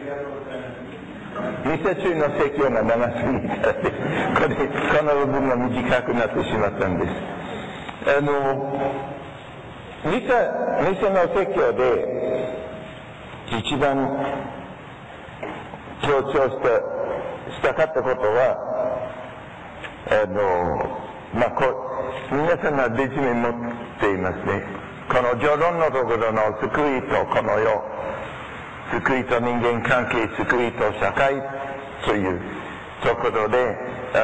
ミサ中の説教が長すぎたので、この部分が短くなってしまったんです。ミサの説教で一番強調したかったことは、皆さんが別に持っていますね。この序論のところの救いとこの世、救いと人間関係、救いと社会というところで、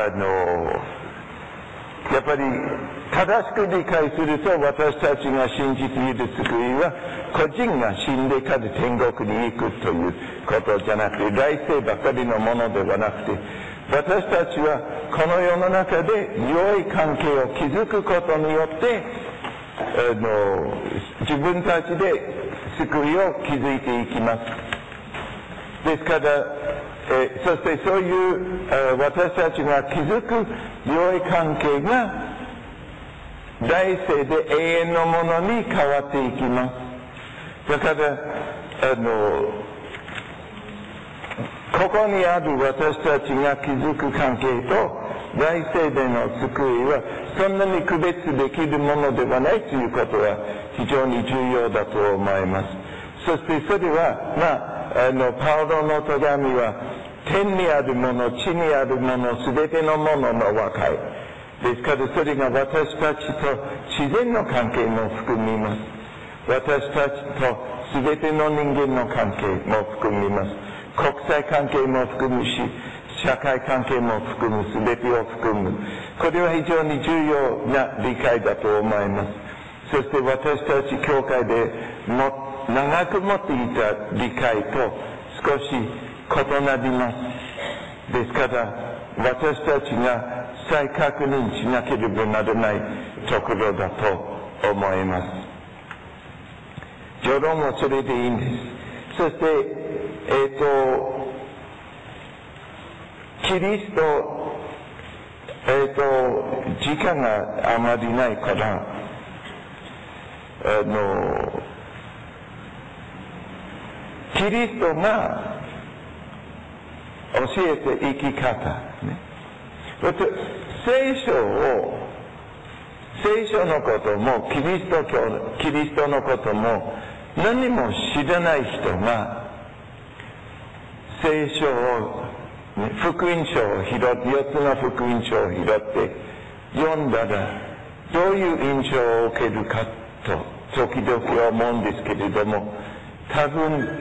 やっぱり正しく理解すると、私たちが信じている救いは個人が死んでから天国に行くということじゃなくて、来世ばかりのものではなくて、私たちはこの世の中で良い関係を築くことによって自分たちで救いを築いていきます。ですから、そしてそういう私たちが築く良い関係が来世で永遠のものに変わっていきます。だからここにある私たちが築く関係と来世での救いはそんなに区別できるものではないということは非常に重要だと思います。そしてそれはパウロの手紙は天にあるもの、地にあるもの、すべてのものの和解ですから、それが私たちと自然の関係も含みます。私たちとすべての人間の関係も含みます。国際関係も含むし、社会関係も含む、すべてを含む。これは非常に重要な理解だと思います。そして私たち教会で長く持っていた理解と少し異なります。ですから、私たちが再確認しなければならないところだと思います。序論はそれでいいんです。そして、キリスト、時間があまりないから、キリストが教えて生き方、ね、聖書のこともキリストのことも何も知らない人が聖書を、福音書を4つの福音書を拾って読んだらどういう印象を受けるかと時々思うんですけれども、多分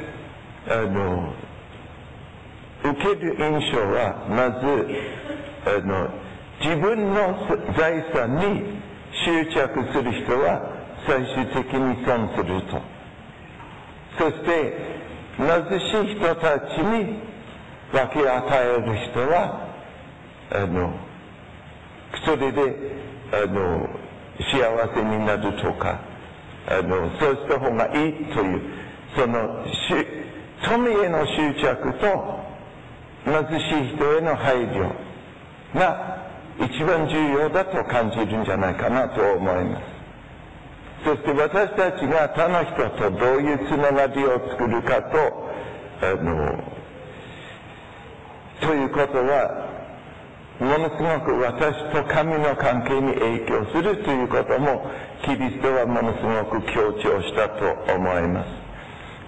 受ける印象はまず自分の財産に執着する人は最終的に損すると。そして貧しい人たちに分け与える人はそれで幸せになるとかそうした方がいいというその富への執着と貧しい人への配慮が一番重要だと感じるんじゃないかなと思います。そして私たちが他の人とどういうつながりを作るかということはものすごく私と神の関係に影響するということもキリストはものすごく強調したと思います。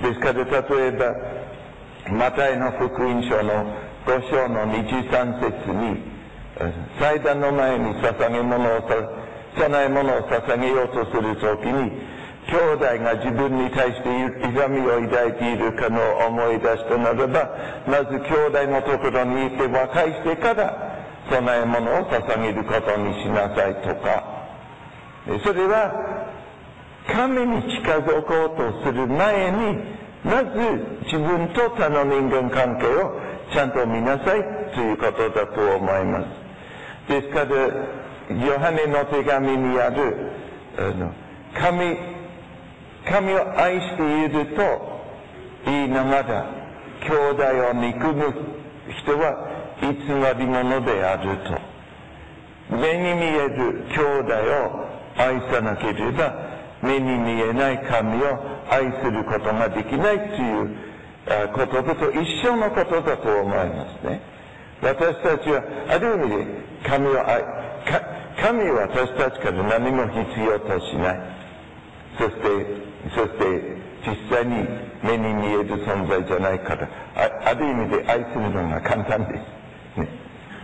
ですから例えばマタイの福音書の5章の23節に祭壇の前に供え物を捧げようとするときに兄弟が自分に対して恨みを抱いているかの思い出したならばまず兄弟のところに行って和解してから供え物を捧げることにしなさいとか、それは神に近づこうとする前にまず自分と他の人間関係をちゃんと見なさいということだと思います。ですからヨハネの手紙にある神を愛していると言いながら兄弟を憎む人は偽り者であると。目に見える兄弟を愛さなければ目に見えない神を愛することができないということと一緒のことだと思いますね。私たちはある意味で神は私たちから何も必要としない。そして実際に目に見える存在じゃないから、ある意味で愛するのが簡単です。ね、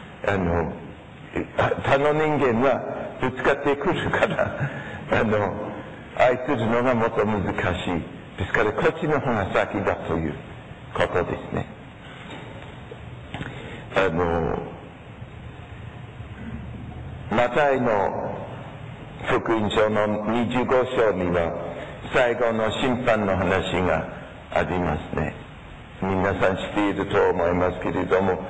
他の人間はぶつかってくるから愛するのがもっと難しい。ですからこっちの方が先だということですね。マタイの福音書の25章には最後の審判の話がありますね。皆さん知っていると思いますけれども、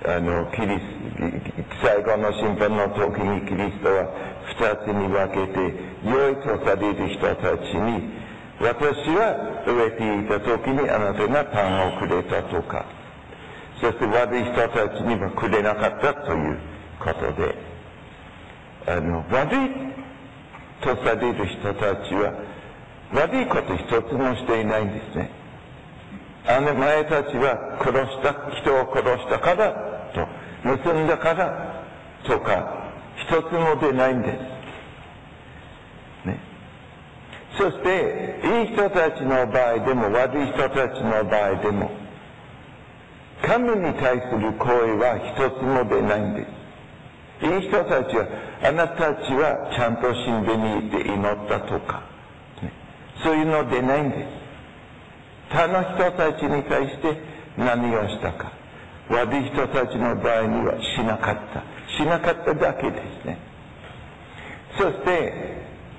最後の審判の時にキリストは2つに分けて、良いとされる人たちに、私は飢えていた時にあなたがパンをくれたとか、そして悪い人たちにはくれなかったということで、悪いとされる人たちは悪いこと一つもしていないんですね。前たちは人を殺したからと、盗んだからとか一つも出ないんです、ね、そしていい人たちの場合でも悪い人たちの場合でも神に対する行為は一つも出ないんです。いい人たちはあなたたちはちゃんと神殿に行って祈ったとか、ね、そういうの出ないんです。他の人たちに対して何をしたか、悪い人たちの場合にはしなかっただけですね。そして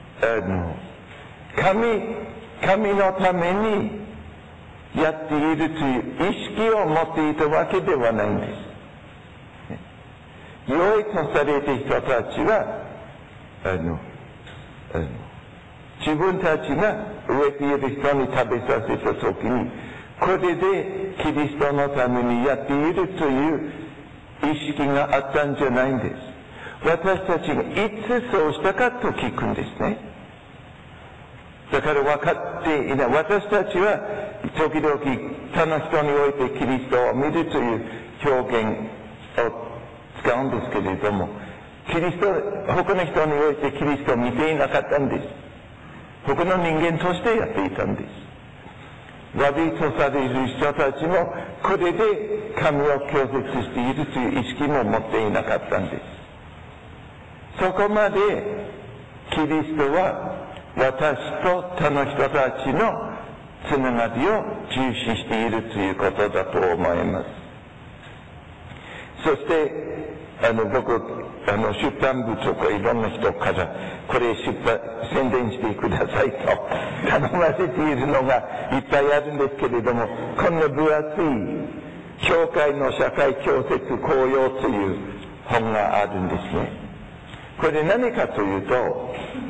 神のためにやっているという意識を持っていたわけではないんです。良いとされる人たちは自分たちが飢えている人に食べさせたときに、これでキリストのためにやっているという意識があったんじゃないんです。私たちがいつそうしたかと聞くんですね。だから分かっていない。私たちは時々他の人においてキリストを見るという表現を使うんですけれども、他の人においてキリストを見ていなかったんです。他の人間としてやっていたんです。悪いとされる人たちもこれで神を拒絶しているという意識も持っていなかったんです。そこまでキリストは私と他の人たちのつながりを重視しているということだと思います。そして僕出版部とかいろんな人からこれ宣伝してくださいと頼ませているのがいっぱいあるんですけれども、こんな分厚い教会の社会教説綱要という本があるんですね。これ何かというと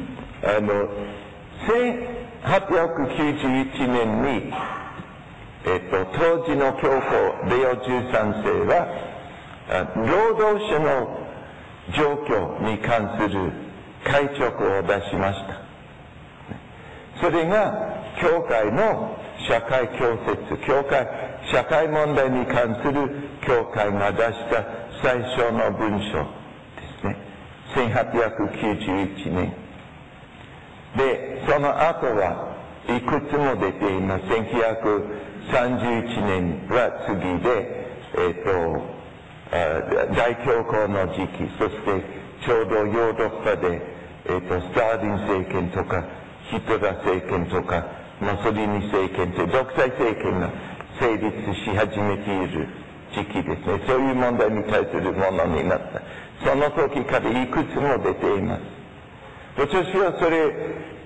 1891年に、当時の教皇レオ13世は労働者の状況に関する戒勅を出しました。それが教会の社会教説、社会問題に関する教会が出した最初の文書ですね。1891年。で、その後はいくつも出ています。1931年は次で、大恐慌の時期、そしてちょうどヨーロッパで、スターリン政権とかヒトラー政権とかモソリニ政権という独裁政権が成立し始めている時期ですね。そういう問題に対するものになった。その時からいくつも出ています。私はそれ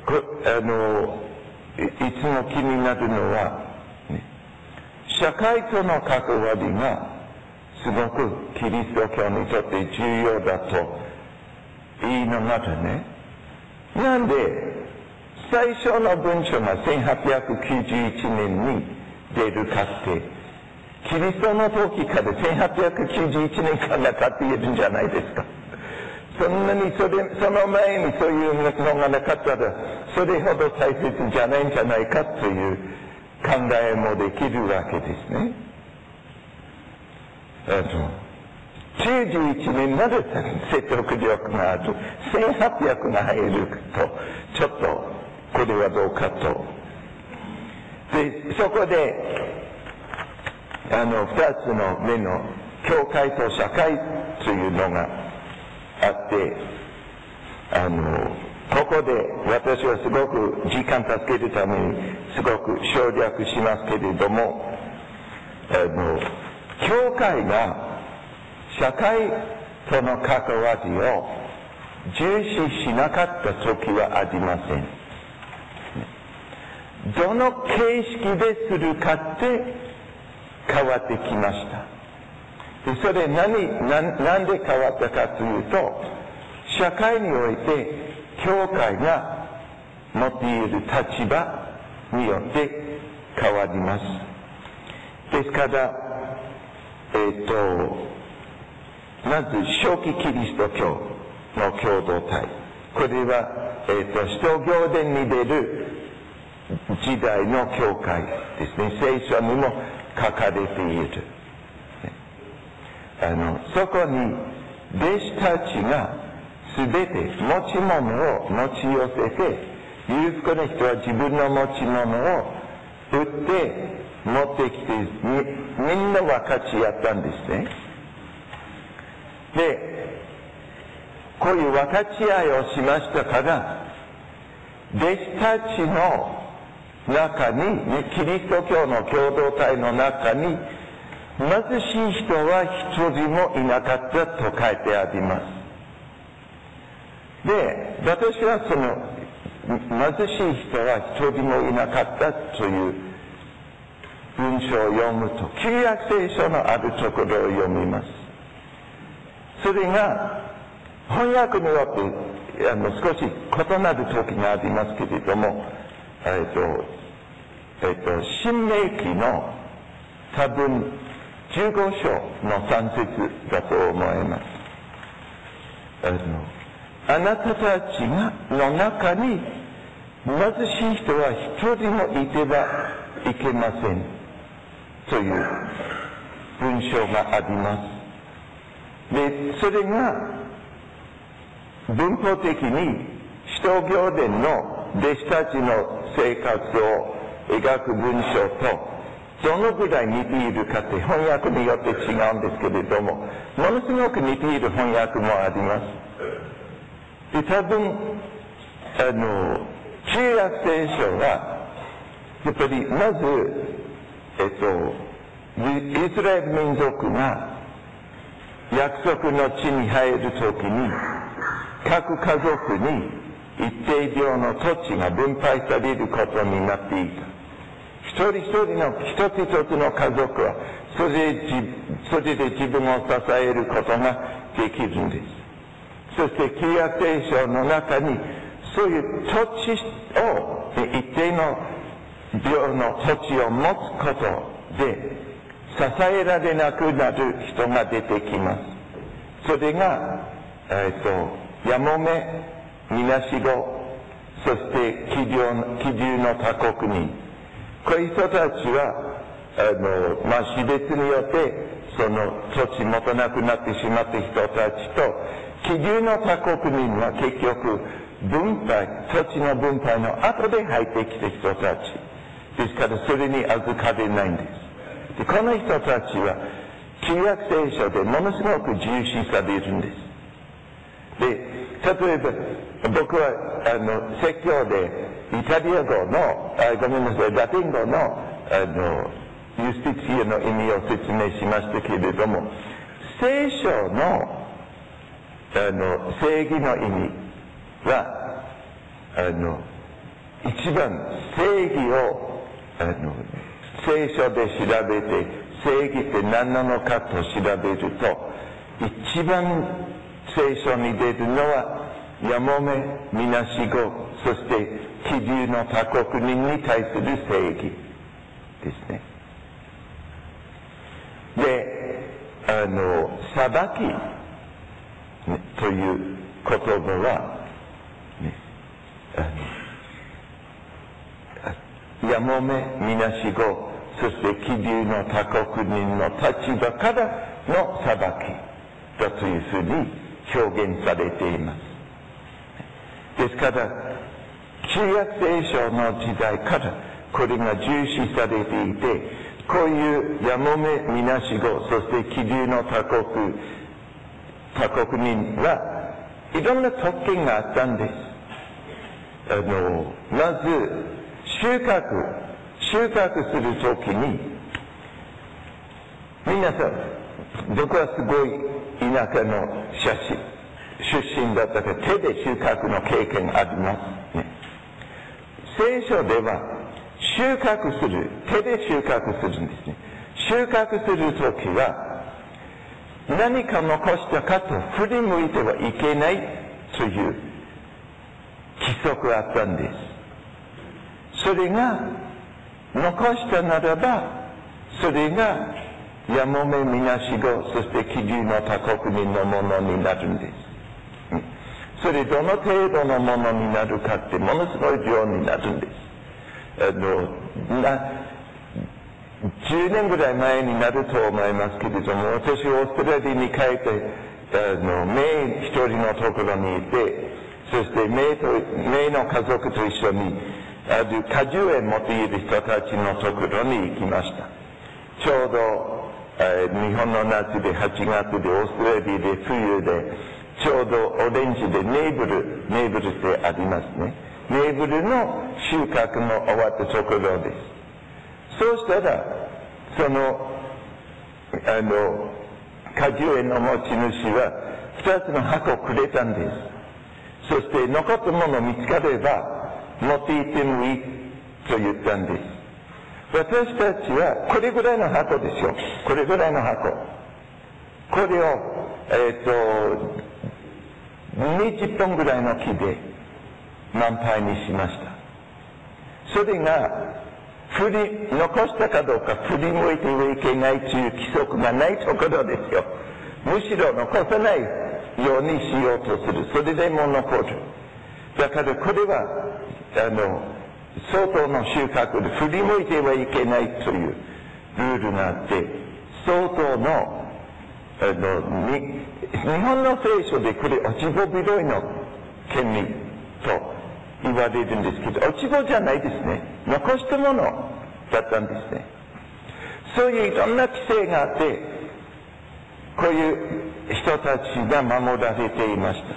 いつも気になるのは、ね、社会との関わりがすごくキリスト教にとって重要だと言いながらね、なんで最初の文書が1891年に出るかって、キリストの時から1891年から経っているんじゃないですか。そんなにその前にそういうのがなかったらそれほど大切じゃないんじゃないかという考えもできるわけですね。91年まで説得力がある。1800が入ると、ちょっとこれはどうかと。で、そこで、二つの目の教会と社会というのがあって、ここで私はすごく時間助けるためにすごく省略しますけれども、教会が社会との関わりを重視しなかった時はありません。どの形式でするかって変わってきました。で、それなんで変わったかというと、社会において教会が持っている立場によって変わります。ですから、まず初期キリスト教の共同体。これは、使徒行伝に出る時代の教会ですね。聖書にも書かれている。そこに弟子たちがすべて持ち物を持ち寄せて、裕福な人は自分の持ち物を売って持ってきて、みんな分かち合ったんですね。で、こういう分かち合いをしましたから、弟子たちの中に、キリスト教の共同体の中に、貧しい人は一人もいなかったと書いてあります。で、私はその貧しい人は一人もいなかったという文章を読むと、旧約聖書のあるところを読みます。それが翻訳によって少し異なる時がありますけれども、新明記の多分15章の3節だと思います。あなたたちの中に貧しい人は一人もいてはいけませんという文章があります。で、それが文法的に使徒行伝の弟子たちの生活を描く文章とどのぐらい似ているかって翻訳によって違うんですけれども、ものすごく似ている翻訳もあります。で、多分旧約聖書はやっぱりまずイスラエル民族が約束の地に入るときに各家族に一定量の土地が分配されることになっていた。一人一人の一つ一つの家族はそれで自分を支えることができるんです。そして旧約聖書の中にそういう土地を一定の量の土地を持つことで支えられなくなる人が出てきます。それがやもめ、みなしご、そして気流の他国民。こういう人たちは死別によってその土地持たなくなってしまった人たちと、気流の他国民は結局土地の分配の後で入ってきた人たちですから、それに預かれないんです。で、この人たちは旧約聖書でものすごく重視されるんです。で、例えば僕は説教でイタリア語のラテン語のユスティツィアの意味を説明しましたけれども、聖書の正義の意味は一番正義を聖書で調べて正義って何なのかと調べると、一番聖書に出るのはやもめ、みなしご、そして気流の他国民に対する正義ですね。で、裁きという言葉は、やももめみなしご、そして気流の他国民の立場からの裁きだというふうに表現されています。ですから旧約聖書の時代からこれが重視されていて、こういうやもめみなしご、そして気流の他国民はいろんな特権があったんです。まず収穫するときに、皆さん僕はすごい田舎の出身だったから手で収穫の経験ありますね。聖書では手で収穫するんですね。収穫するときは何か残したかと振り向いてはいけないという規則があったんです。それが残したならば、それがやもめみなしご、そして気流の他国民のものになるんです。それどの程度のものになるかってものすごい量になるんです。10年ぐらい前になると思いますけれども、私オーストラリアに帰って、メイ一人のところにいて、そしてメイの家族と一緒にある果樹園持っている人たちのところに行きました。ちょうど、日本の夏で8月でオーストラリアで冬で、ちょうどオレンジでネーブルってありますね。ネーブルの収穫の終わったところです。そうしたらその果樹園の持ち主は2つの箱をくれたんです。そして残ったもの見つかれば持って行ってもいいと言ったんです。私たちはこれぐらいの箱ですよ。これぐらいの箱。これを20本ぐらいの木で満杯にしました。それが残したかどうか振り向いてはいけないという規則がないところですよ。むしろ残さないようにしようとする。それでも残る。だからこれは相当の収穫で振り向いてはいけないというルールがあって、相当の日本の聖書でこれ落ち穂拾いの権利と言われるんですけど、落ち穂じゃないですね。残したものだったんですね。そういういろんな規制があって、こういう人たちが守られていました。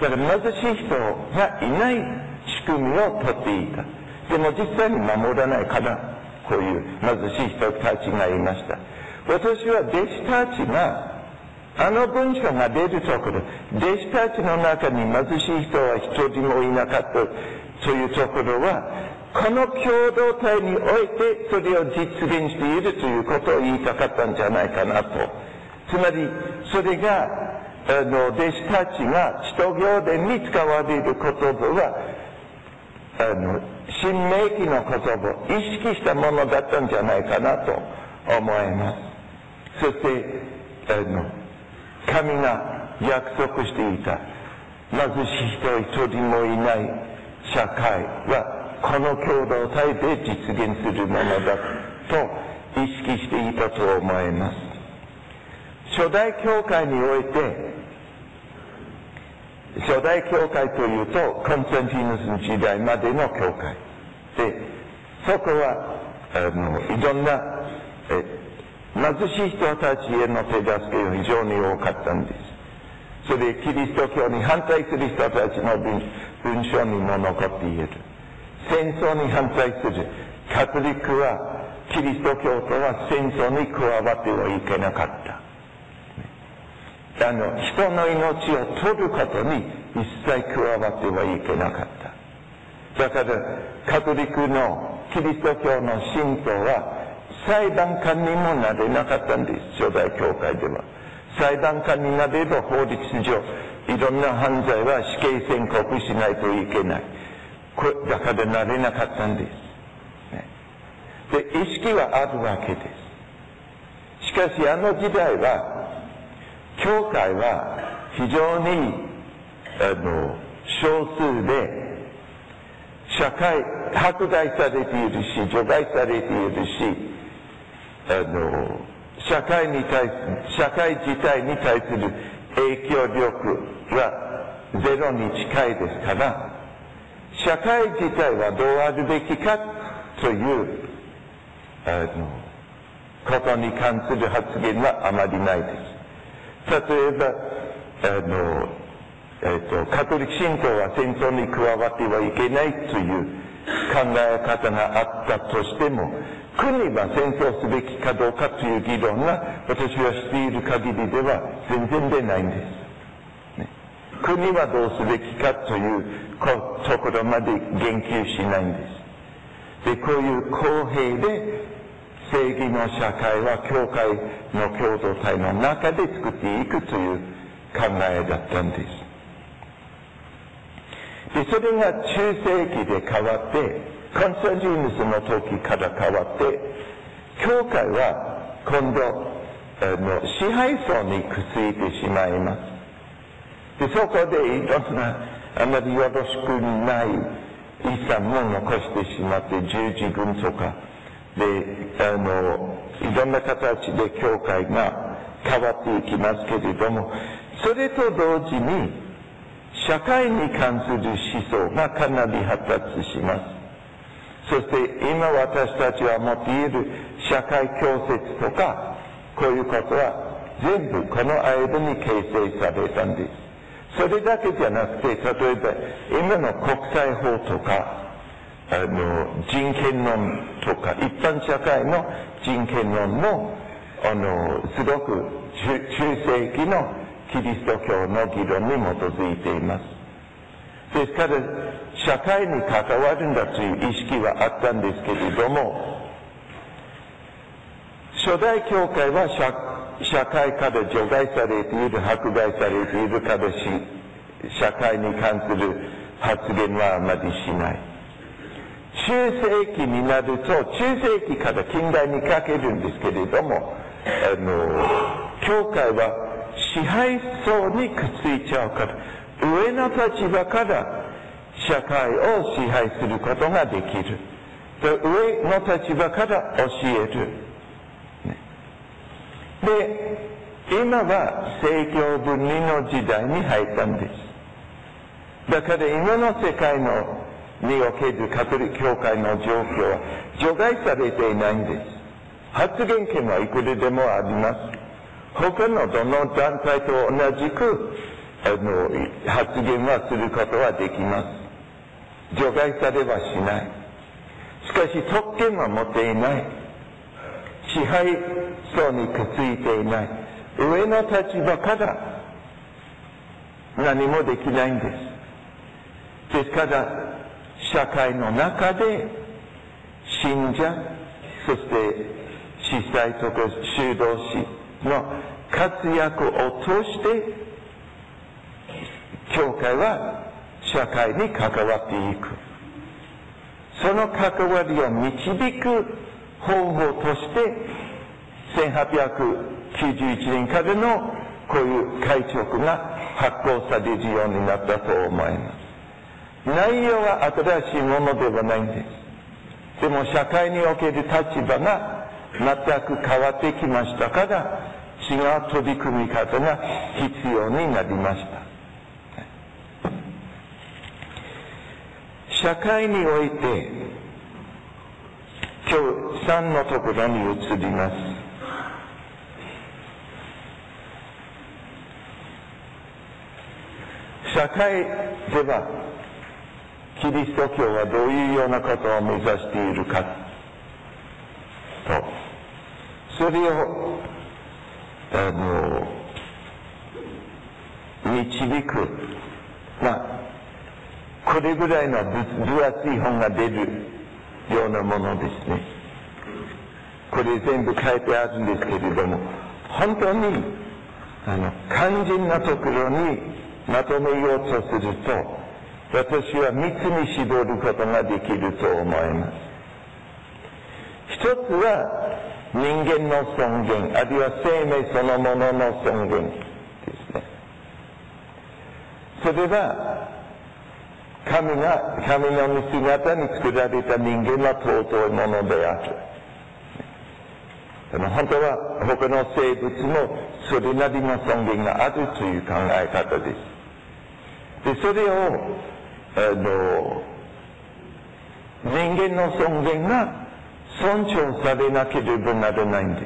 だから貧しい人がいない仕組みをとっていた。でも実際に守らないから、こういう貧しい人たちがいました。私は弟子たちが文章が出るところ、弟子たちの中に貧しい人は一人もいなかったというところは、この共同体においてそれを実現しているということを言いたかったんじゃないかなと。つまりそれが弟子たちが使徒行伝に使われる言葉は新明記の言葉を意識したものだったんじゃないかなと思います。そして神が約束していた貧しい人一人もいない社会はこの共同体で実現するものだと意識していたと思います。初代教会において、初代教会というとコンスタンティヌスの時代までの教会で、そこはいろんな貧しい人たちへの手助けが非常に多かったんです。それでキリスト教に反対する人たちの文章にも残っている。戦争に反対するカトリックはキリスト教徒は戦争に加わってはいけなかった。人の命を取ることに一切加わってはいけなかった。だからカトリックのキリスト教の信徒は裁判官にもなれなかったんです。初代教会では裁判官になれば法律上いろんな犯罪は死刑宣告しないといけない。だからなれなかったんです。で、意識はあるわけです。しかし時代は教会は非常に少数で迫害されているし、除外されているし、社会自体に対する影響力はゼロに近いですから、社会自体はどうあるべきかということに関する発言はあまりないです。例えば、カトリック信仰は戦争に加わってはいけないという考え方があったとしても、国は戦争すべきかどうかという議論が私はしている限りでは全然出ないんです。ね、国はどうすべきかというところまで言及しないんです。で、こういう公平で正義の社会は教会の共同体の中で作っていくという考えだったんです。で、それが中世紀で変わって、コンスタンティヌスの時から変わって、教会は今度支配層にくっついてしまいます。で、そこでいろんなあまりよろしくない遺産も残してしまって、十字軍とかでいろんな形で教会が変わっていきますけれども、それと同時に社会に関する思想がかなり発達します。そして今私たちは持っている社会教説とか、こういうことは全部この間に形成されたんです。それだけじゃなくて、例えば今の国際法とか人権論とか一般社会の人権論もすごく中世紀のキリスト教の議論に基づいています。ですから社会に関わるんだという意識はあったんですけれども、初代教会は社会から除外されている、迫害されているから社会に関する発言はあまりしない。中世紀になると、中世紀から近代にかけるんですけれども、教会は支配層にくっついちゃうから、上の立場から社会を支配することができる。上の立場から教える。で、今は政教分離の時代に入ったんです。だから今の世界におけるカトリック教会の状況は除外されていないんです。発言権はいくらでもあります。他のどの団体と同じく発言はすることはできます。除外されはしない。しかし特権は持っていない。支配層にくっついていない。上の立場から何もできないんです。ですから社会の中で信者、そして司祭とか修道士の活躍を通して教会は社会に関わっていく。その関わりを導く方法として1891年からのこういう改勅が発行されるようになったと思います。内容は新しいものではないんです。でも社会における立場が全く変わってきましたから、違う取り組み方が必要になりました。社会において、今日3のところに移ります。社会ではキリスト教はどういうようなことを目指しているかと、それを導く、これぐらいの分厚い本が出るようなものですね。これ全部書いてあるんですけれども、本当に肝心なところにまとめようとすると、私は3つに絞ることができると思います。一つは人間の尊厳、あるいは生命そのものの尊厳ですね。それは神の見姿に作られた人間は尊いものである。本当は他の生物もそれなりの尊厳があるという考え方です。で、それを、人間の尊厳が尊重されなければならないんです。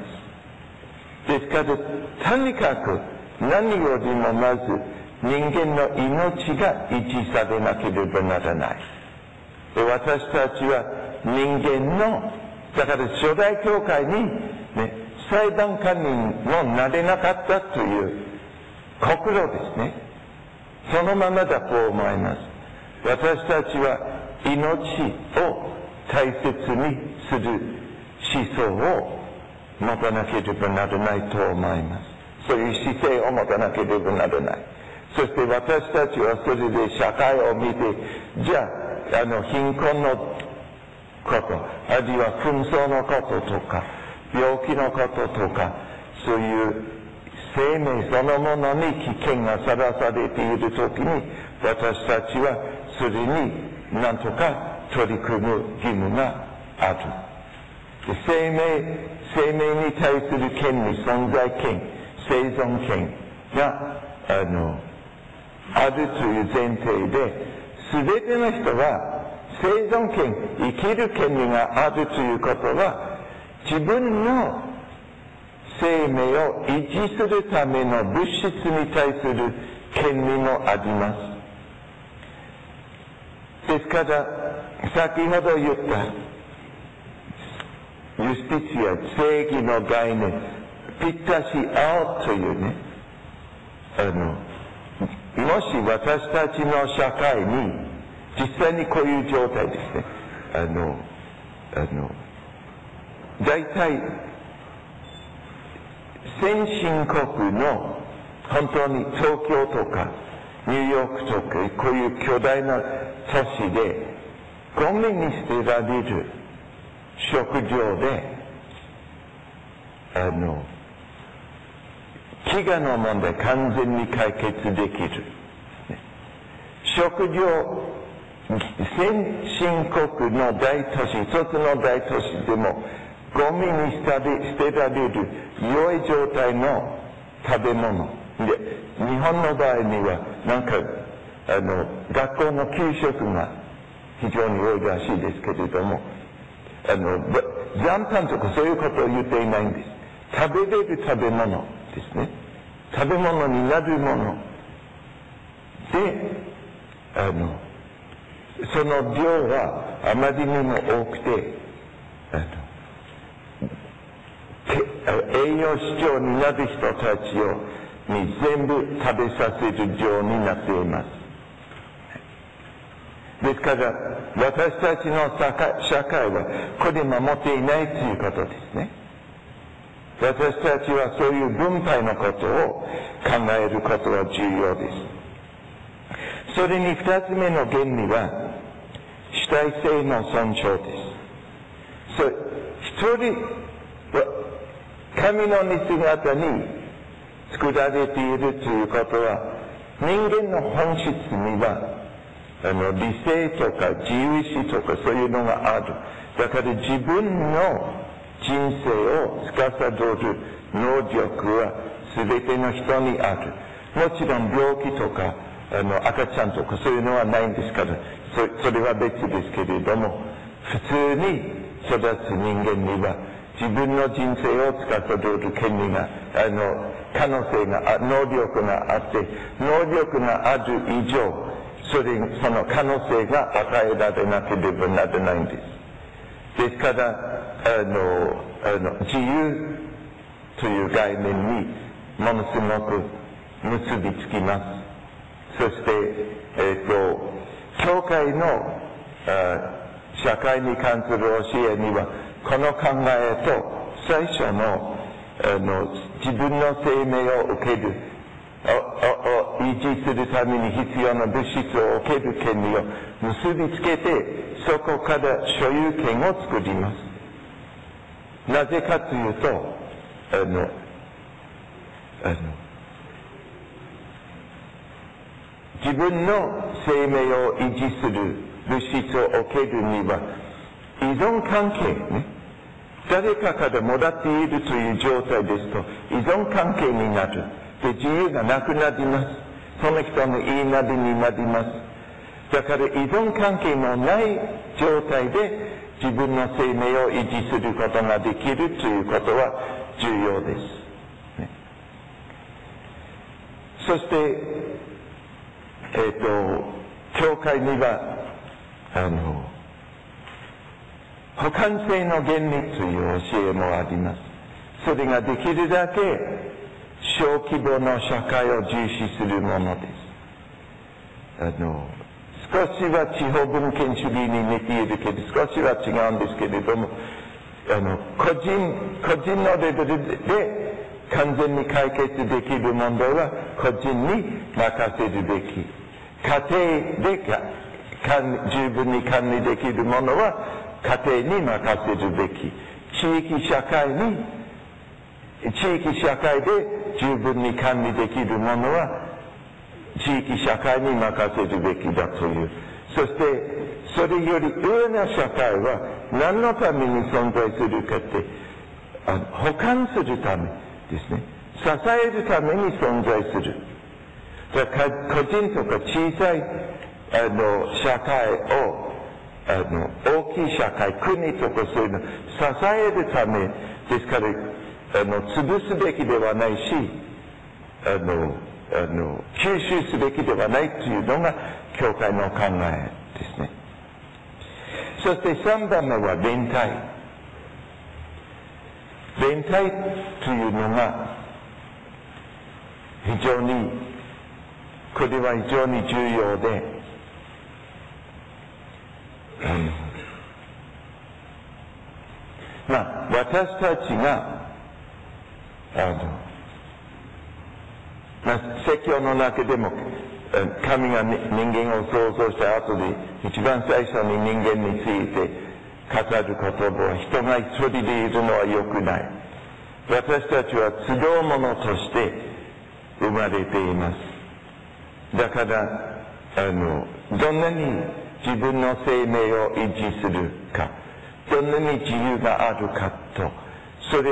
ですから、とにかく何よりもまず人間の命が維持されなければならない。で、私たちは人間の、だから初代教会に裁判官にもなれなかったという心ですね。そのままだと思います。私たちは命を大切にする思想を持たなければならないと思います。そういう姿勢を持たなければならない。そして私たちはそれで社会を見て、じゃあ、貧困のこと、あるいは紛争のこととか、病気のこととか、そういう生命そのものに危険がさらされているときに、私たちはそれに何とか取り組む義務がある。生命に対する権利、存在権、生存権があるという前提で、すべての人は生存権、生きる権利があるということは、自分の生命を維持するための物質に対する権利もあります。ですから、先ほど言ったユスティツィア、正義の概念、ぴったし合うというね、もし私たちの社会に実際にこういう状態ですね、大体先進国の本当に東京とかニューヨークとかこういう巨大な都市でゴミに捨てられる食料で飢餓の問題完全に解決できる。食料先進国の大都市、一つの大都市でもゴミに捨てられる良い状態の食べ物で、日本の場合には学校の給食が非常に多いらしいですけれども、残飯とかそういうことを言っていないんです。食べれる食べ物ですね。食べ物になるもので、その量はあまりにも多くて、栄養失調になる人たちに全部食べさせる量になっています。ですから、私たちの社会はこれ守っていないということですね。私たちはそういう分配のことを考えることは重要です。それに二つ目の原理は主体性の尊重です。一人神の似姿に作られているということは、人間の本質には理性とか自由意志とかそういうのがある。だから自分の人生を司る能力は全ての人にある。もちろん病気とか赤ちゃんとかそういうのはないんですから、それは別ですけれども、普通に育つ人間には自分の人生を司る権利が、可能性が、能力があって、能力がある以上、その可能性が与えられなければならないんです。ですから、自由という概念にものすごく結びつきます。そして、教会の社会に関する教えには、この考えと最初の自分の生命を受ける維持するために必要な物質を受ける権利を結びつけて、そこから所有権を作ります。なぜかというと、 自分の生命を維持する物質を受けるには依存関係ね、誰かからもらっているという状態ですと依存関係になる。で、自由がなくなります。その人の言いなりになります。だから依存関係のない状態で自分の生命を維持することができるということは重要です。ね、そして、教会には補完性の原理という教えもあります。それができるだけ小規模の社会を重視するものです。少しは地方分権主義に似ているけど少しは違うんですけれども、個人のレベルで完全に解決できる問題は個人に任せるべき。家庭で十分に管理できるものは家庭に任せるべき。地域社会で十分に管理できるものは地域社会に任せるべきだという。そしてそれより上の社会は何のために存在するかって補完するためですね。支えるために存在する。だから個人とか小さい社会を大きい社会、国とかそういうの支えるためですから潰すべきではないし吸収すべきではないというのが教会の考えですね。そして3番目は連帯。連帯というのがこれは非常に重要で、私たちが説教の中でも神が人間を創造した後で一番最初に人間について語る言葉は人が一人でいるのは良くない。私たちは集う者として生まれています。だからどんなに自分の生命を維持するか、どんなに自由があるかと、そう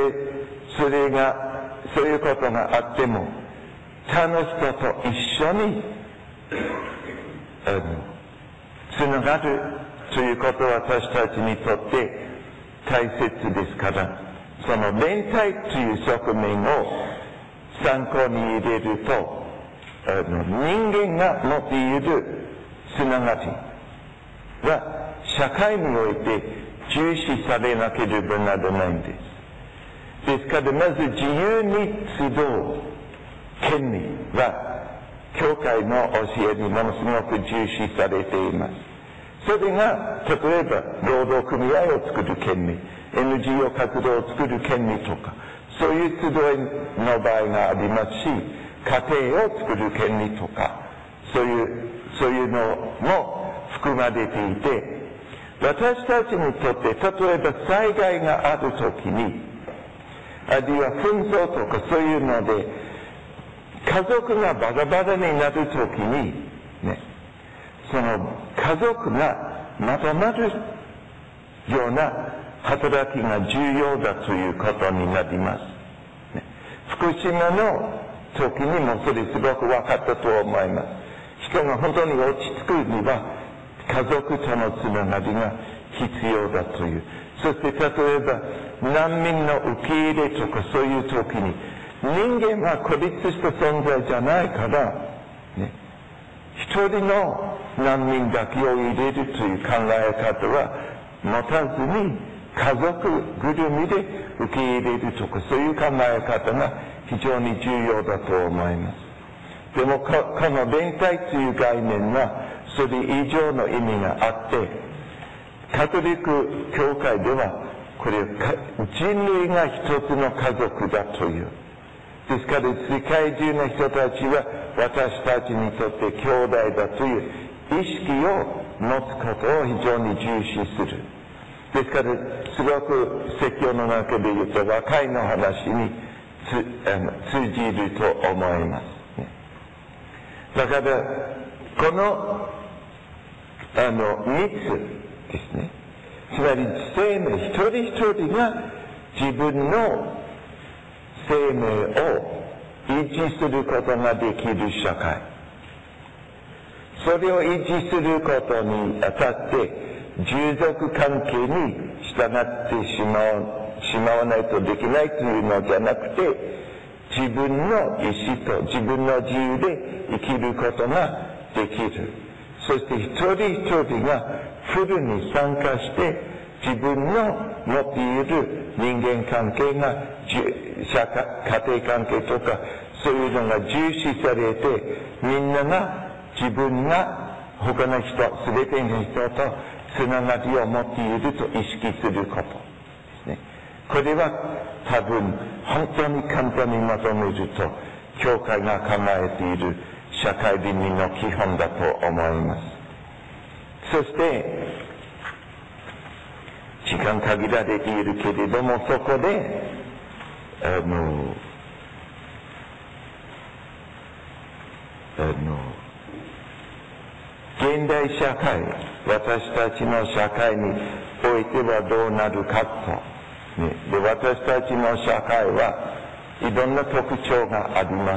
いうことがあっても他の人と一緒につながるということは私たちにとって大切ですから、その連帯という側面を参考に入れると人間が持っているつながりは社会において重視されなければならないんです。ですからまず自由に集う権利は教会の教えにものすごく重視されています。それが例えば労働組合を作る権利、NGO 活動を作る権利とかそういう集いの場合がありますし、家庭を作る権利とかそういうのも含まれていて、私たちにとって例えば災害があるときに、あるいは紛争とかそういうので家族がバラバラになるときにね、その家族がまとまるような働きが重要だということになります、ね、福島の時にもそれすごく分かったと思います。人が本当に落ち着くには家族とのつながりが必要だという。そして例えば難民の受け入れとかそういう時に人間は孤立した存在じゃないから、ね、一人の難民だけを入れるという考え方は持たずに家族ぐるみで受け入れるとかそういう考え方が非常に重要だと思います。でもこの連帯という概念はそれ以上の意味があって、カトリック教会ではこれ人類が一つの家族だという。ですから世界中の人たちは私たちにとって兄弟だという意識を持つことを非常に重視する。ですからすごく説教の中で言うと和解の話に通じると思います、ね、だからこの3つですね。つまり生命一人一人が自分の生命を維持することができる社会、それを維持することにあたって従属関係に従ってしまわないとできないというのじゃなくて、自分の意思と自分の自由で生きることができる。そして一人一人がフルに参加して自分の持っている人間関係が家庭関係とかそういうのが重視されて、みんなが自分が他の人、全ての人とつながりを持っていると意識することですね。これは多分本当に簡単にまとめると教会が考えている社会倫理の基本だと思います。そして時間限られているけれども、そこで現代社会、私たちの社会においてはどうなるかと、ね、で私たちの社会はいろんな特徴があります。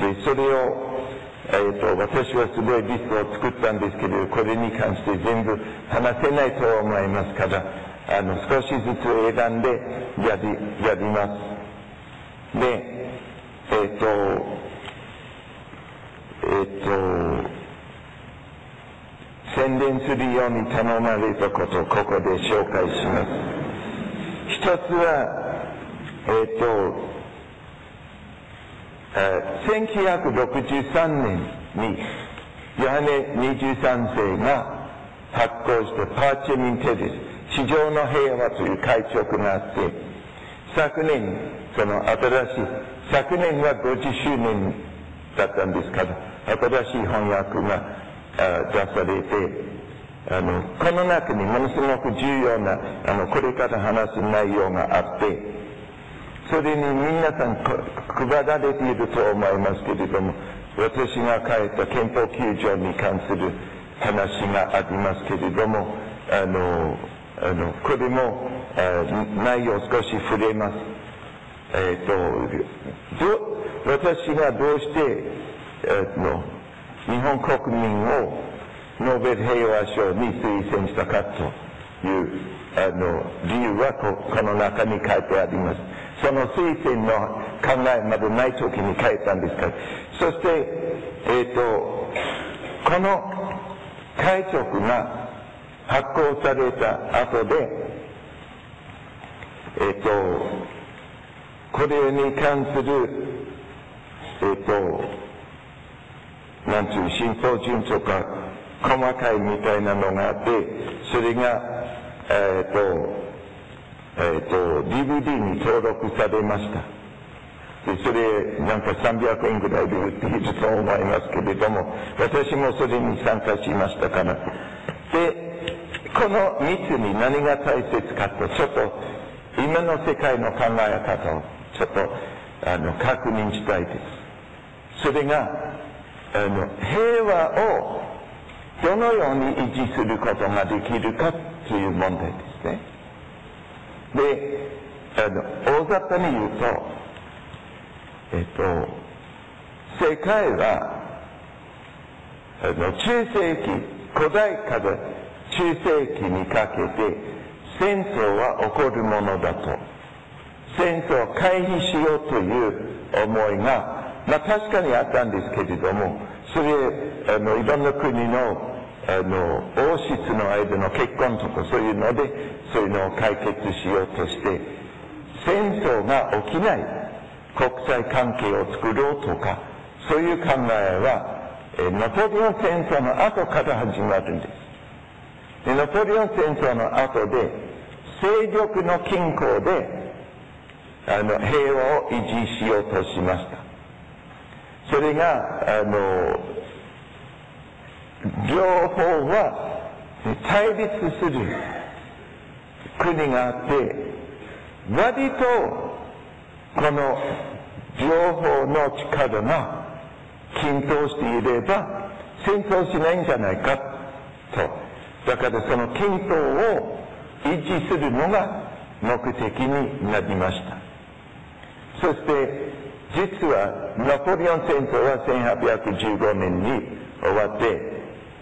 でそれを、私はすごいリストを作ったんですけど、これに関して全部話せないと思いますから、少しずつ選んでやります。で宣伝するように頼まれたことをここで紹介します。一つは、1963年にヨハネ23世が発行したパーチェミンテレス、地上の平和という会直があって、昨年は50周年だったんですから、新しい翻訳が出されて、この中にものすごく重要なこれから話す内容があって、それに皆さん配られていると思いますけれども、私が書いた憲法9条に関する話がありますけれども、これも内容少し触れます。私がどうして日本国民をノーベル平和賞に推薦したかという理由はこの中に書いてあります。その推薦の考えまでない時に書いたんですから。そして、この会直が発行された後で、これに関するなんていうシンポジウムとか細かいみたいなのがあって、それがDVD に登録されました。でそれなんか300円ぐらいで売っていると思いますけれども、私もそれに参加しましたから。でこの3つに何が大切かと、ちょっと今の世界の考え方をちょっと確認したいです。それが平和をどのように維持することができるかという問題ですね。で大雑把に言うと、世界は中世紀、古代から中世紀にかけて戦争は起こるものだと、戦争を回避しようという思いが確かにあったんですけれども、それいろんな国の王室の間の結婚とかそういうのでそういうのを解決しようとして、戦争が起きない国際関係を作ろうとかそういう考えはナポレオン戦争の後から始まるんです。でナポレオン戦争の後で勢力の均衡で平和を維持しようとしました。それが両方は対立する国があって、割とこの両方の力が均等していれば戦争しないんじゃないかと。だからその均等を維持するのが目的になりました。そして実はナポレオン戦争は1815年に終わって、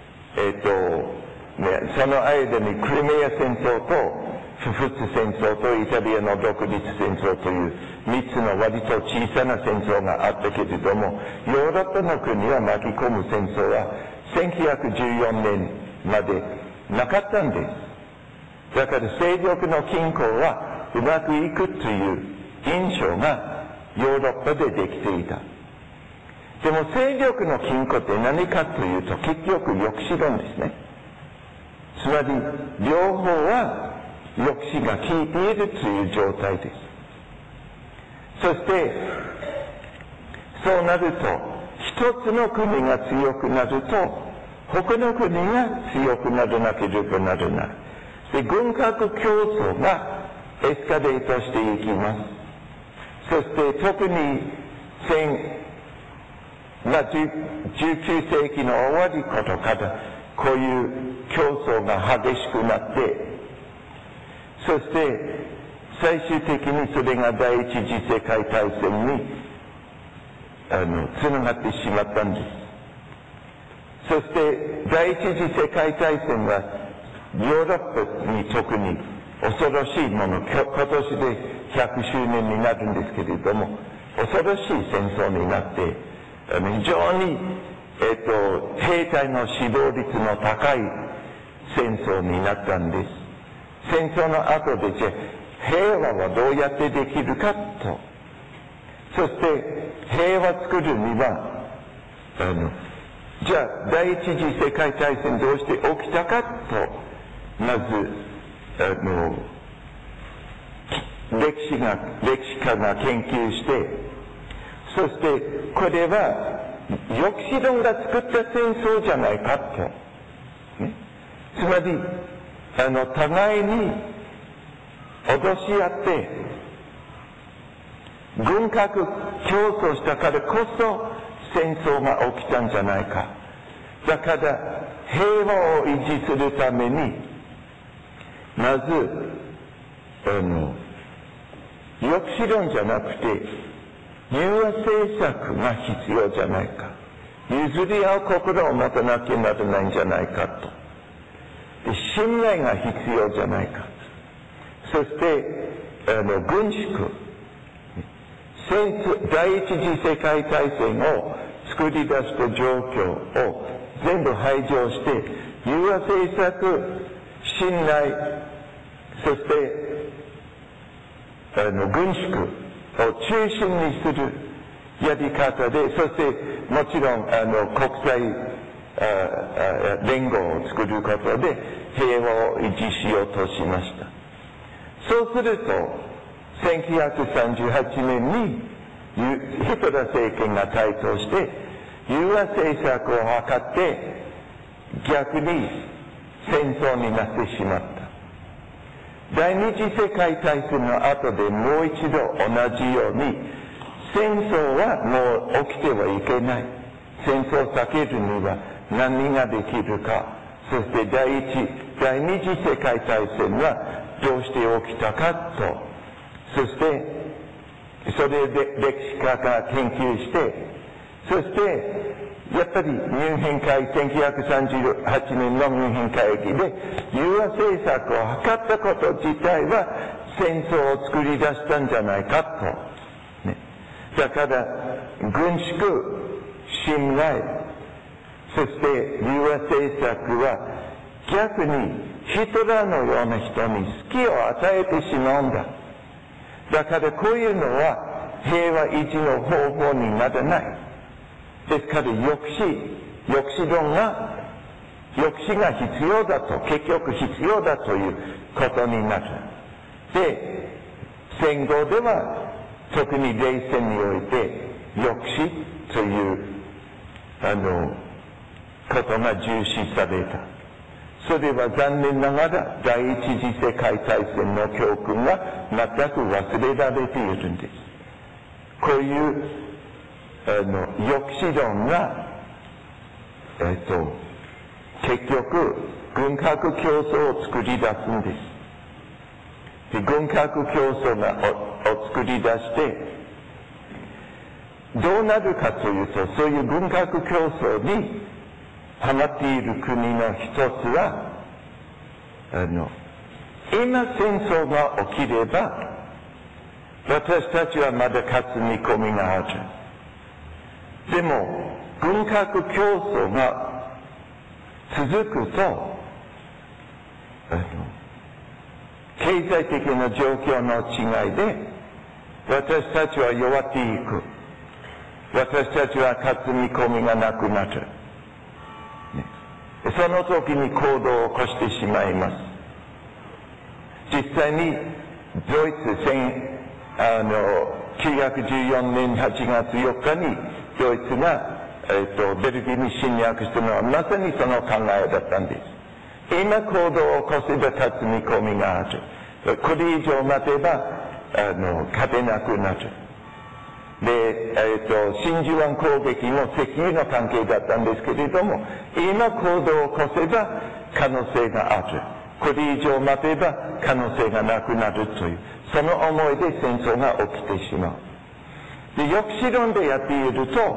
その間にクリミア戦争とフフツ戦争とイタリアの独立戦争という3つの割と小さな戦争があったけれども、ヨーロッパの国は巻き込む戦争は1914年までなかったんです。だから勢力の均衡はうまくいくという印象がヨーロッパでできていた。でも勢力の均衡って何かというと結局抑止論ですね。つまり両方は抑止が効いているという状態です。そしてそうなると一つの国が強くなると他の国が強くならなければならない。で、軍拡競争がエスカレートしていきます。そして特に19世紀の終わり頃からこういう競争が激しくなって、そして最終的にそれが第一次世界大戦につながってしまったんです。そして第一次世界大戦はヨーロッパに特に恐ろしいもの、今年で100周年になるんですけれども、恐ろしい戦争になって、非常に、兵隊の死亡率の高い戦争になったんです。戦争の後でじゃあ平和はどうやってできるかと。そして平和作るには、じゃあ第一次世界大戦どうして起きたかと、まず、歴史家が研究して、そしてこれは抑止論が作った戦争じゃないかと、ね、つまり互いに脅し合って軍拡競争したからこそ戦争が起きたんじゃないか。だから平和を維持するためにまず抑止論じゃなくて融和政策が必要じゃないか。譲り合う心を持たなきゃならないんじゃないかと。で、信頼が必要じゃないか。そして軍縮、第一次世界大戦を作り出した状況を全部排除して融和政策、信頼、そして軍縮を中心にするやり方で、そしてもちろん国際連合を作ることで平和を維持しようとしました。そうすると1938年にヒトラー政権が台頭して融和政策を図って逆に戦争になってしまった。第二次世界大戦の後でもう一度同じように戦争はもう起きてはいけない。戦争を避けるには何ができるか。そして第二次世界大戦はどうして起きたかと。そしてそれで歴史家が研究して、そしてやっぱりミュンヘン会、1938年のミュンヘン会議で融和政策を図ったこと自体は戦争を作り出したんじゃないかと、ね、だから軍縮、信頼、そして融和政策は逆にヒトラーのような人に隙を与えてしまうんだ。だからこういうのは平和維持の方法にならない。ですから抑止論が抑止が必要だと、結局必要だということになる。で、戦後では特に冷戦において抑止ということが重視された。それは残念ながら第一次世界大戦の教訓が全く忘れられているんです。こういう抑止論が、結局軍拡競争を作り出すんです。で、軍拡競争を作り出してどうなるかというと、そういう軍拡競争にハマっている国の一つは、今戦争が起きれば私たちはまだ勝つ見込みがある。でも軍拡競争が続くと、経済的な状況の違いで私たちは弱っていく。私たちは勝つ見込みがなくなる。その時に行動を起こしてしまいます。実際にドイツ1914年8月4日にドイツが、ベルギーに侵略したのはまさにその考えだったんです。今行動を起こせば勝つ見込みがある。これ以上待てば勝てなくなる。で、真珠湾攻撃も石油の関係だったんですけれども、今行動を起こせば可能性がある。これ以上待てば可能性がなくなるという、その思いで戦争が起きてしまう。で、抑止論でやっていると、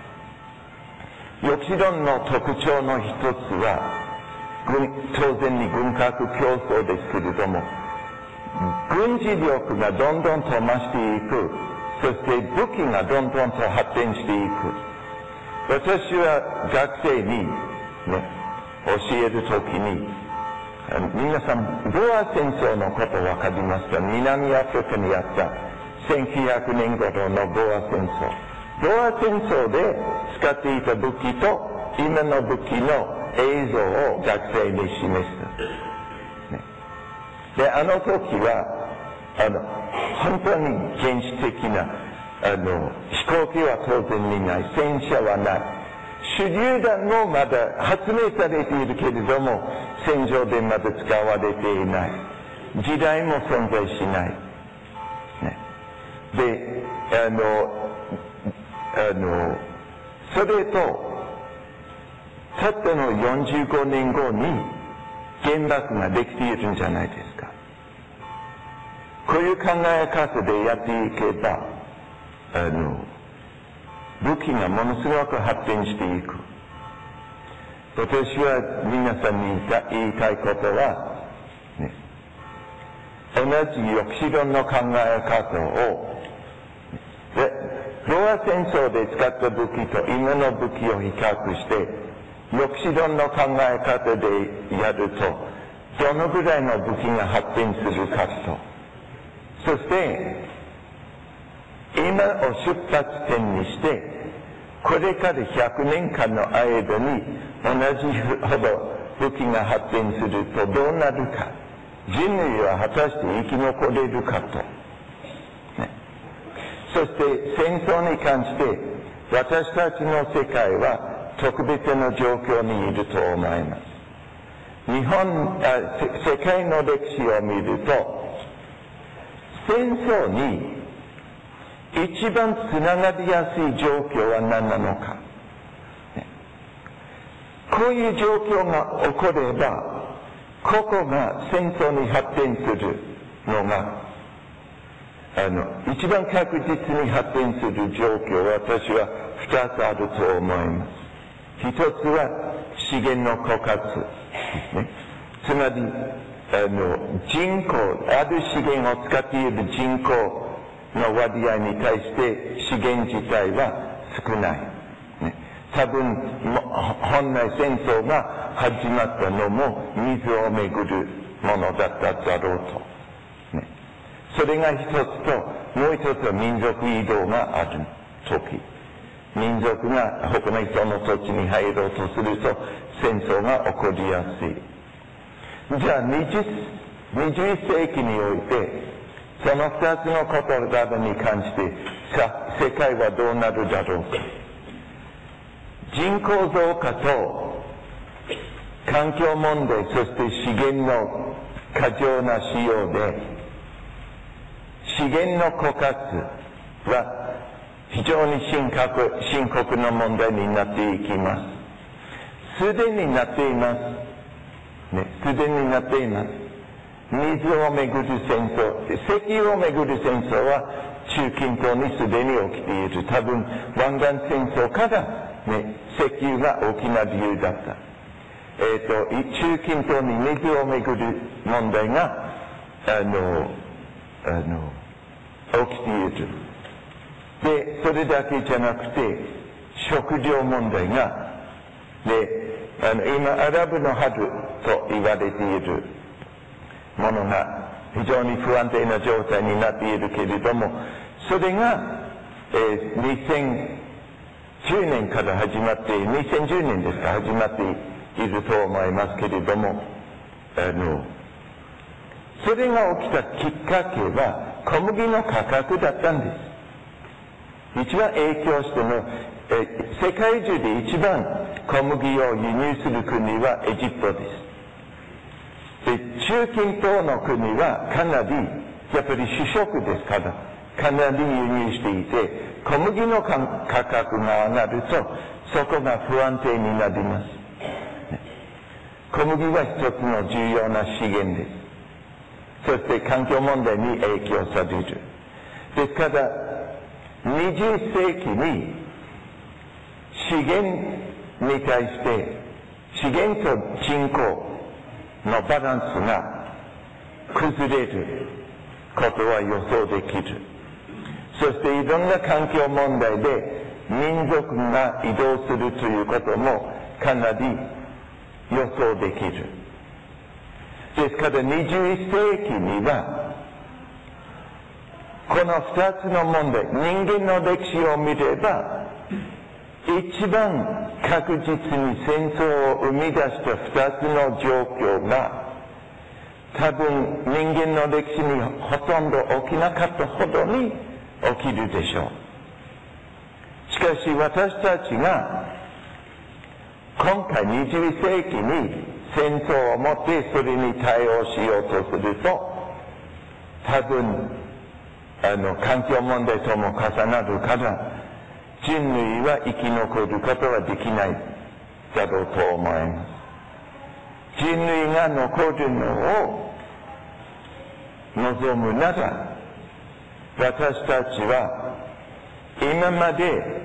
抑止論の特徴の一つは、当然に軍拡競争ですけれども、軍事力がどんどんと増していく。そして武器がどんどんと発展していく。私は学生に、教えるときに、皆さん、ボア戦争のことわかりますか？南アフリカにあった1900年頃のボア戦争。ボア戦争で使っていた武器と今の武器の映像を学生に示す。で、あの時は、本当に原始的な、飛行機は当然にない、戦車はない。手榴弾もまだ発明されているけれども、戦場でまだ使われていない。時代も存在しない。で、それと、たったの45年後に原爆ができているんじゃないですか。こういう考え方でやっていけば、武器がものすごく発展していく。私は皆さんに言いたいことは、同じ抑止論の考え方を、ロア戦争で使った武器と今の武器を比較して、抑止論の考え方でやると、どのぐらいの武器が発展するかと。そして、今を出発点にして、これから100年間の間に同じほど武器が発展するとどうなるか。人類は果たして生き残れるかと。そして戦争に関して私たちの世界は特別な状況にいると思います。世界の歴史を見ると、戦争に一番つながりやすい状況は何なのか。こういう状況が起これば、ここが戦争に発展するのが、一番確実に発展する状況は私は2つあると思います。一つは資源の枯渇ですね。つまり、人口、ある資源を使っている人口の割合に対して資源自体は少ない。多分、本来戦争が始まったのも水をめぐるものだっただろうと。それが一つと、もう一つは民族移動がある時。民族が他の人の土地に入ろうとすると戦争が起こりやすい。じゃあ21世紀において、その二つの事柄に関して、世界はどうなるだろうか。人口増加と環境問題、そして資源の過剰な使用で、資源の枯渇は非常に深刻な問題になっていきます。すでになっています。すでになっています。水をめぐる戦争、石油をめぐる戦争は中近東にすでに起きている。多分湾岸戦争から、石油が大きな理由だった。中近東に水をめぐる問題が起きている。で、それだけじゃなくて食料問題が、今アラブの春と言われているものが非常に不安定な状態になっているけれども、それが、2010年から始まって2010年ですか始まっていると思いますけれども、それが起きたきっかけは小麦の価格だったんです。一番影響しての、世界中で一番小麦を輸入する国はエジプトです。で、中近東の国はかなりやっぱり主食ですからかなり輸入していて、小麦の価格が上がるとそこが不安定になります。小麦は一つの重要な資源です。そして環境問題に影響される。ですから20世紀に資源に対して資源と人口のバランスが崩れることは予想できる。そしていろんな環境問題で民族が移動するということもかなり予想できる。ですから21世紀にはこの2つの問題、人間の歴史を見れば一番確実に戦争を生み出した2つの状況が多分人間の歴史にほとんど起きなかったほどに起きるでしょう。しかし私たちが今回21世紀に戦争をもってそれに対応しようとすると多分環境問題とも重なるから人類は生き残ることはできないだろうと思います。人類が残るのを望むなら私たちは今まで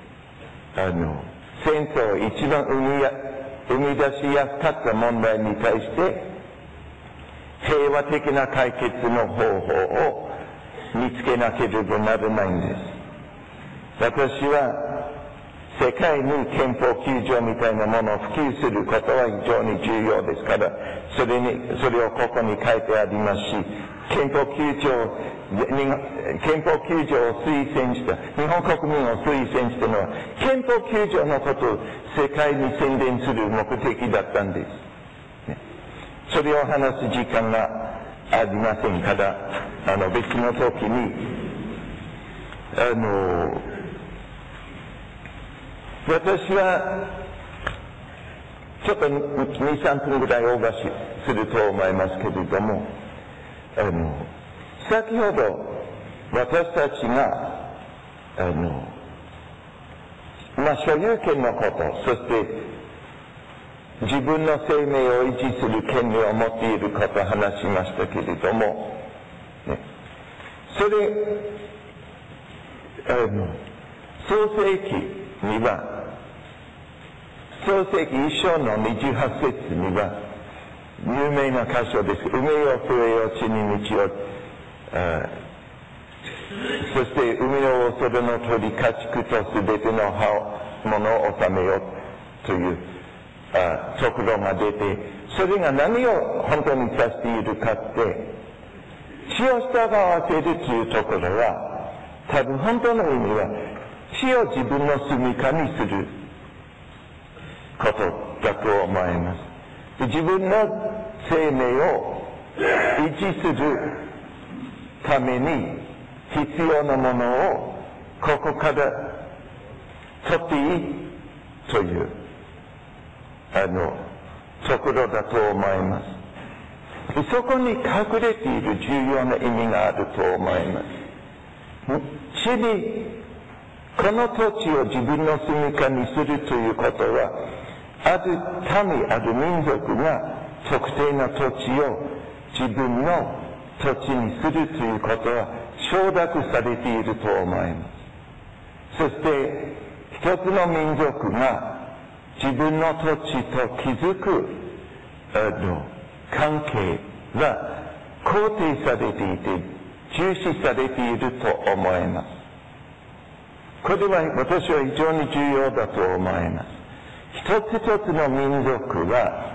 戦争を一番生み出しやすかった問題に対して平和的な解決の方法を見つけなければならないんです。私は世界に憲法9条みたいなものを普及することは非常に重要ですから、それをここに書いてありますし、憲法9条を推薦した、日本国民を推薦したのは憲法9条のことを世界に宣伝する目的だったんです。それを話す時間がありませんから、別の時に私はちょっと 2,3 分ぐらいオーバーすると思いますけれども、先ほど私たちが所有権のこと、そして自分の生命を維持する権利を持っていることを話しましたけれども、それ創世記には創世記一章の28節には有名な箇所です。海よ増えよ地に満ちよ、そして海の恐れの鳥家畜とすべてのものを治めよというところが出て、それが何を本当に指しているかって地を従わせるというところは多分本当の意味は地を自分の住みかにすることだと思います。自分の生命を維持するために必要なものをここから取っていいというところだと思います。そこに隠れている重要な意味があると思います。地にこの土地を自分の住みかにするということは、ある民、ある民族が特定の土地を自分の土地にするということは承諾されていると思います。そして一つの民族が自分の土地と築く関係が肯定されていて重視されていると思います。これは私は非常に重要だと思います。一つ一つの民族は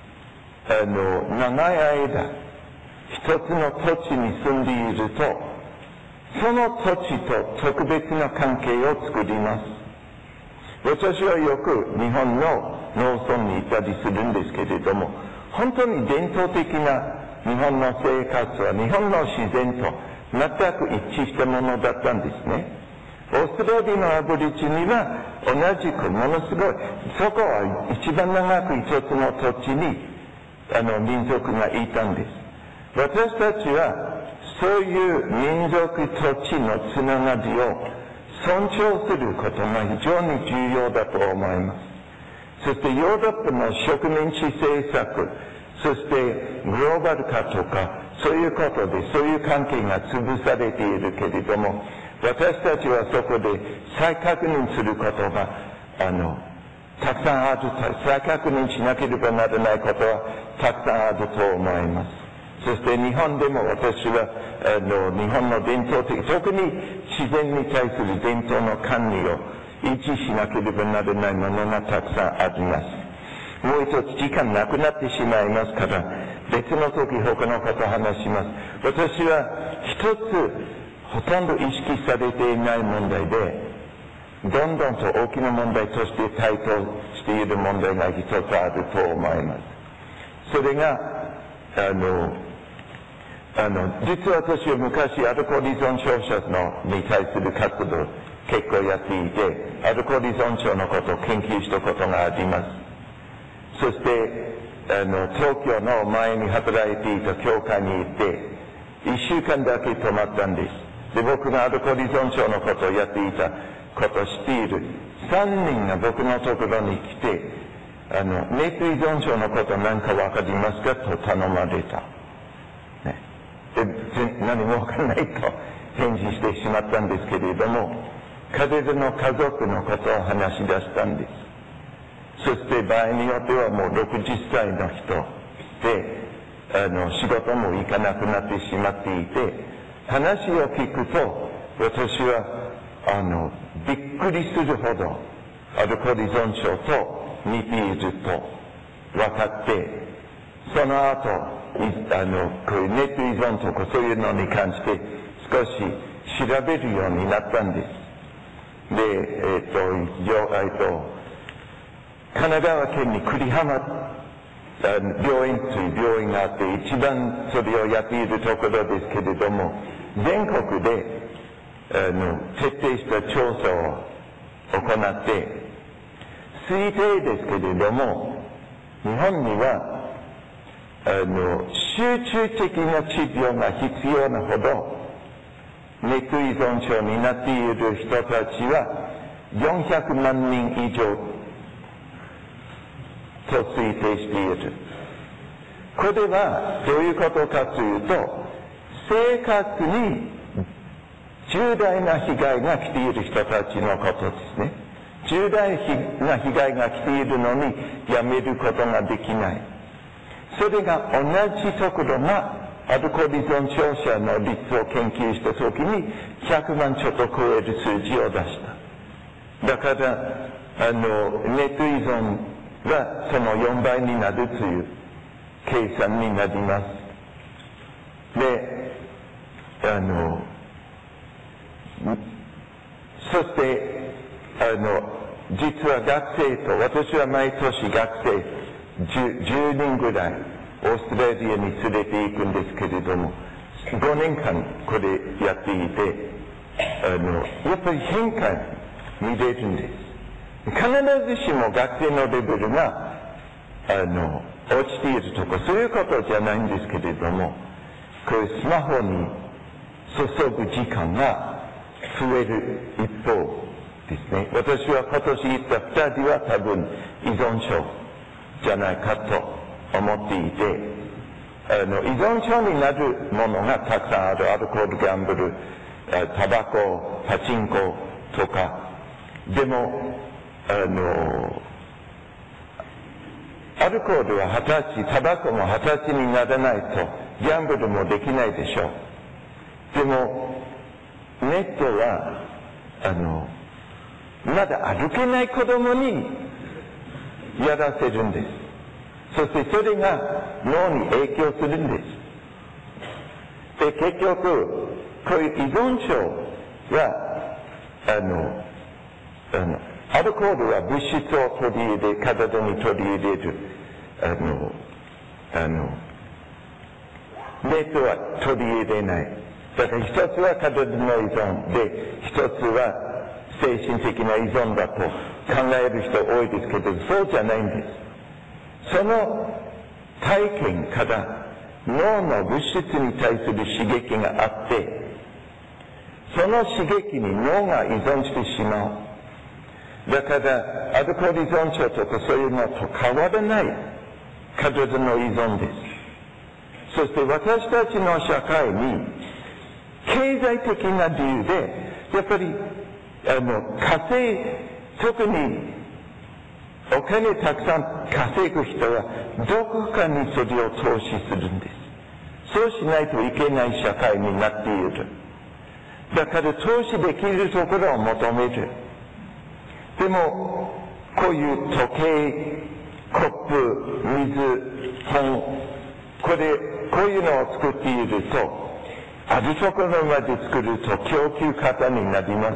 長い間一つの土地に住んでいると、その土地と特別な関係を作ります。私はよく日本の農村に行ったりするんですけれども、本当に伝統的な日本の生活は日本の自然と全く一致したものだったんですね。オーストラリアのアボリジニは同じくものすごい、そこは一番長く一つの土地に民族がいたんです。私たちはそういう民族土地のつながりを尊重することが非常に重要だと思います。そしてヨーロッパの植民地政策、そしてグローバル化とかそういうことでそういう関係が潰されているけれども、私たちはそこで再確認することがたくさんある、再確認しなければならないことはたくさんあると思います。そして日本でも私は日本の伝統的、特に自然に対する伝統の管理を維持しなければならないものがたくさんあります。もう一つ時間なくなってしまいますから、別の時他のことを話します。私は一つほとんど意識されていない問題で、どんどんと大きな問題として台頭している問題が一つあると思います。それが実は私は昔アルコール依存症者に対する活動を結構やっていて、アルコール依存症のことを研究したことがあります。そして東京の前に働いていた教会に行って1週間だけ泊まったんです。で、僕がアルコール依存症のことをやっていたことを知っている3人が僕のところに来て、熱依存症のこと何かわかりますかと頼まれた。ね、で、何もわからないと返事してしまったんですけれども、彼らの家族のことを話し出したんです。そして場合によってはもう60歳の人で、仕事も行かなくなってしまっていて、話を聞くと、私は、びっくりするほど、アルコール依存症と似ていると分かって、その後、こういうネット依存とかそういうのに関して少し調べるようになったんです。で、神奈川県に栗浜病院という病院があって、一番それをやっているところですけれども、全国で徹底した調査を行って、推定ですけれども、日本には集中的な治療が必要なほど熱依存症になっている人たちは400万人以上と推定している。これはどういうことかというと、生活に重大な被害が来ている人たちのことですね。重大な被害が来ているのにやめることができない。それが同じところがアルコール依存症者の率を研究したときに100万ちょっと超える数字を出した。だからネット依存がその4倍になるという計算になります。で、そして実は学生と、私は毎年学生10人ぐらいオーストラリアに連れて行くんですけれども、5年間これやっていて、やっぱり変化見れるんです。必ずしも学生のレベルが落ちているとかそういうことじゃないんですけれども、こういうスマホに注ぐ時間が増える一方、 ですね。私は今年言った2人は多分依存症じゃないかと思っていて、依存症になるものがたくさんある。アルコール、ギャンブル、タバコ、パチンコとか。でも、アルコールは20歳、タバコも20歳にならないと、ギャンブルもできないでしょう。でも、ネットは、まだ歩けない子供にやらせるんです。そしてそれが脳に影響するんです。で、結局、こういう依存症は、アルコールは物質を取り入れ、体に取り入れる。ネットは取り入れない。だから一つは体の依存で、一つは精神的な依存だと考える人多いですけど、そうじゃないんです。その体験から脳の物質に対する刺激があって、その刺激に脳が依存してしまう。だから、アルコール依存症とかそういうのと変わらない体の依存です。そして私たちの社会に、経済的な理由で、やっぱり、特にお金たくさん稼ぐ人は、どこかにそれを投資するんです。そうしないといけない社会になっている。だから投資できるところを求める。でも、こういう時計、コップ、水、本、こういうのを作っていると、あるところまで作ると供給過多になります。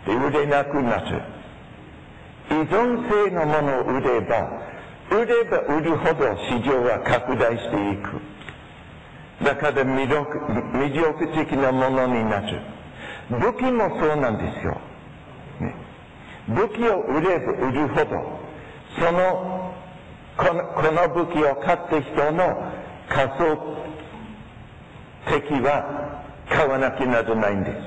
で、売れなくなる。依存性のものを売れば売るほど市場は拡大していく。だから魅力的なものになる。武器もそうなんですよ。ね、武器を売れば売るほど、この武器を買った人の仮想敵は買わなきゃならないんです。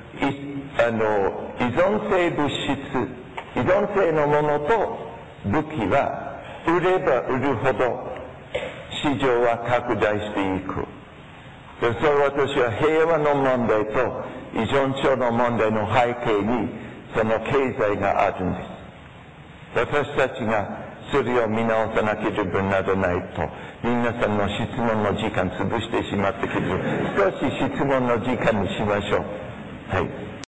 依存性物質、依存性のものと武器は売れば売るほど市場は拡大していく。で、それ私は平和の問題と依存症の問題の背景にその経済があるんです。私たちがそれを見直さなければならないと、皆さんの質問の時間潰してしまったけど、少し質問の時間にしましょう。はい。